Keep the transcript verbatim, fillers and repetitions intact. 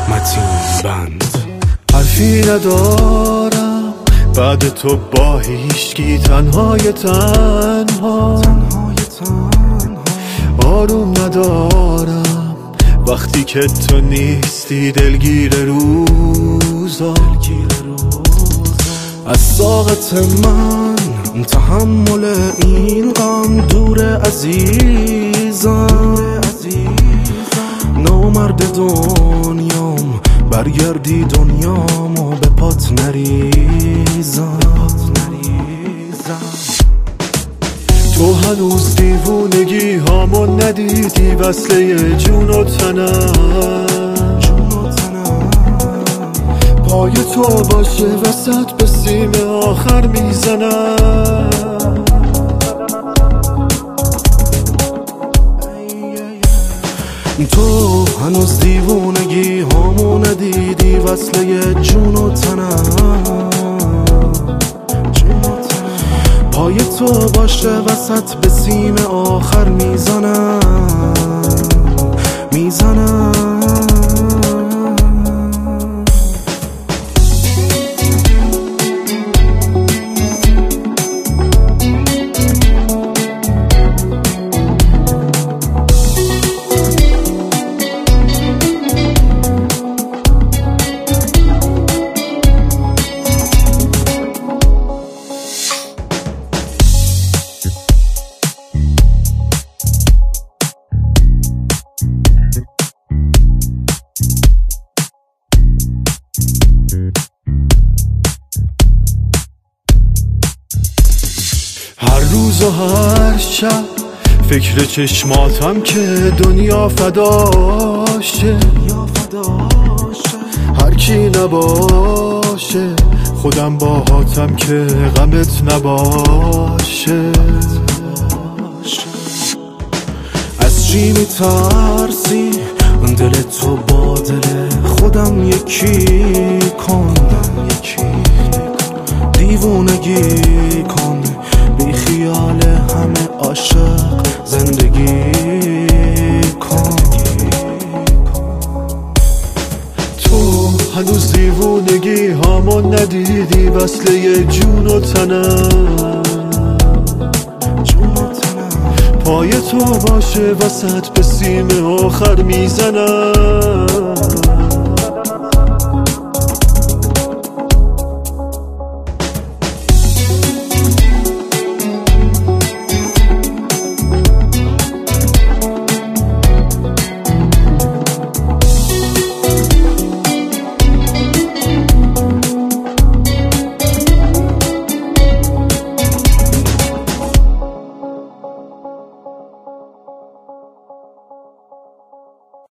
متین بند. حرفی ندارم بعد تو با هیچکی، تنهای تنها آروم ندارم وقتی که تو نیستی، دلگیر روزا. از طاقت من تحمل این غم دور عزیزم، نامرد دنیام برگردی دنیامو به پات نریزم. تو هنوز دیوونگی هامو ندیدی، وصله جون و تنم پای تو باشه وسط به سیم آخر میزنم. تو هنوز دیوونگی هامو ندیدی، وصله جون و تنم پای تو باشه وسط به سیم آخر میزنم میزنم. هر روز و هر شب فکر چشماتم که دنیا فداشه، هر کی نباشه خودم باهاتم که غمت نباشه. از چی میترسی دل تو با دل خودم یکی کن، دیوونگی کن، بی خیال همه عاشق زندگی کن. تو هنوز دیوونگی هامو ندیدی، وصله جون و تنم پای تو باشه وسط به سیم آخر میزنم.